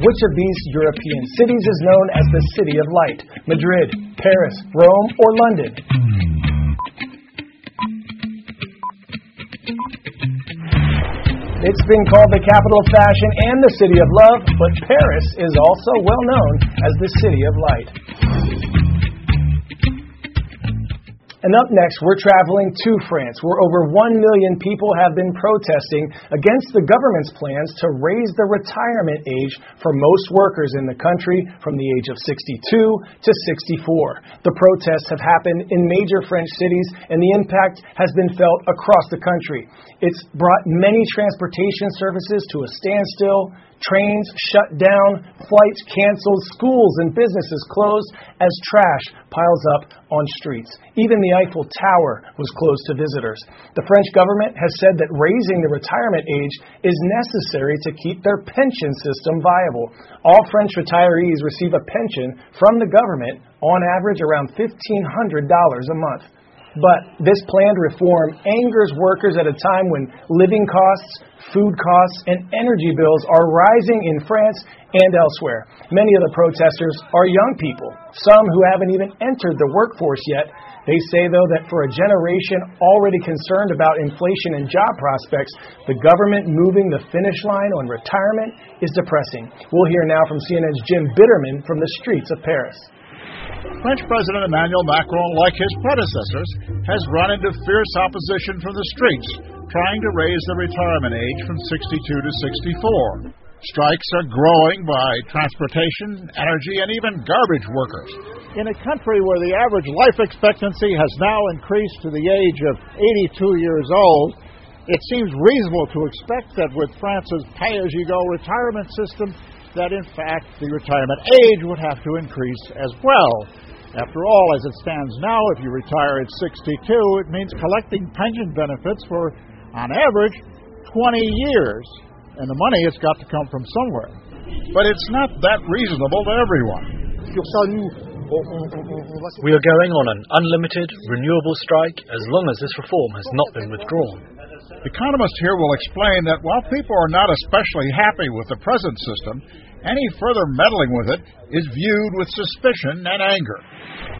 Which of these European cities is known as the City of Light? Madrid, Paris, Rome, or London? It's been called the capital of fashion and the city of love, but Paris is also well known as the City of Light. And up next, we're traveling to France, where over 1 million people have been protesting against the government's plans to raise the retirement age for most workers in the country from the age of 62 to 64. The protests have happened in major French cities, and the impact has been felt across the country. It's brought many transportation services to a standstill, trains shut down, flights canceled, schools and businesses closed as trash piles up on streets. Even the Eiffel Tower was closed to visitors. The French government has said that raising the retirement age is necessary to keep their pension system viable. All French retirees receive a pension from the government, on average around $1,500 a month. But this planned reform angers workers at a time when living costs, food costs, and energy bills are rising in France and elsewhere. Many of the protesters are young people, some who haven't even entered the workforce yet. They say, though, that for a generation already concerned about inflation and job prospects, the government moving the finish line on retirement is depressing. We'll hear now from CNN's Jim Bitterman from the streets of Paris. French President Emmanuel Macron, like his predecessors, has run into fierce opposition from the streets, trying to raise the retirement age from 62 to 64. Strikes are growing by transportation, energy, and even garbage workers. In a country where the average life expectancy has now increased to the age of 82 years old, it seems reasonable to expect that with France's pay-as-you-go retirement system, that in fact the retirement age would have to increase as well. After all, as it stands now, if you retire at 62, it means collecting pension benefits for, on average, 20 years. And the money has got to come from somewhere. But it's not that reasonable to everyone. We are going on an unlimited, renewable strike as long as this reform has not been withdrawn. Economists here will explain that while people are not especially happy with the present system, any further meddling with it is viewed with suspicion and anger.